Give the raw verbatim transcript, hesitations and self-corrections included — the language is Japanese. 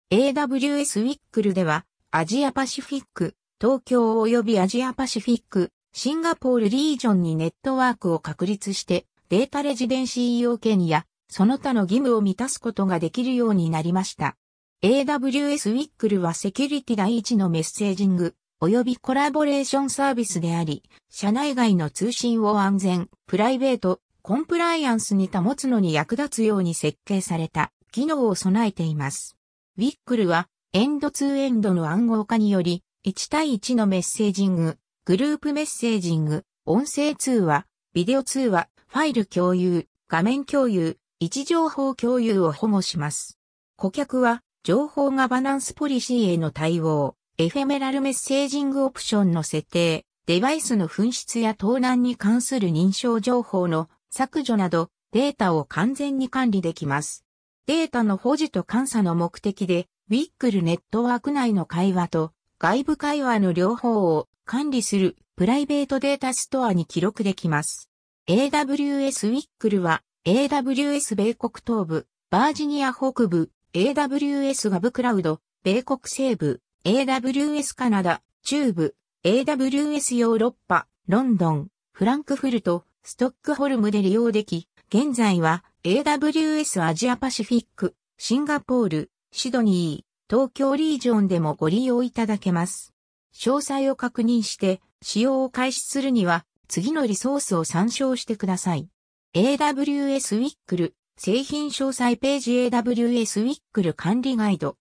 エーダブリューエス ウィックルでは、アジアパシフィック、東京及びアジアパシフィック、シンガポールリージョンにネットワークを確立して、データレジデンシー要件や、その他の義務を満たすことができるようになりました。エーダブリューエス ウィックルはセキュリティ第一のメッセージング、及びコラボレーションサービスであり、社内外の通信を安全、プライベート、コンプライアンスに保つのに役立つように設計された機能を備えています。ウィックルはエンドツーエンドの暗号化によりいち対いちのメッセージング、グループメッセージング、音声通話、ビデオ通話、ファイル共有、画面共有、位置情報共有を保護します。顧客は情報ガバナンスポリシーへの対応、エフェメラルメッセージングオプションの設定、デバイスの紛失や盗難に関する認証情報の削除などデータを完全に管理できます。データの保持と監査の目的で、ウィックルネットワーク内の会話と外部会話の両方を管理するプライベートデータストアに記録できます。エーダブリューエス ウィックルは エーダブリューエス 米国東部、バージニア北部、エーダブリューエス ガブクラウド、米国西部、エーダブリューエス カナダ、中部、エーダブリューエス ヨーロッパ、ロンドン、フランクフルト、ストックホルムで利用でき、現在は エーダブリューエス アジアパシフィック、シンガポール、シドニー、東京リージョンでもご利用いただけます。詳細を確認して使用を開始するには次のリソースを参照してください。エーダブリューエス ウィックル製品詳細ページ エーダブリューエス ウィックル管理ガイド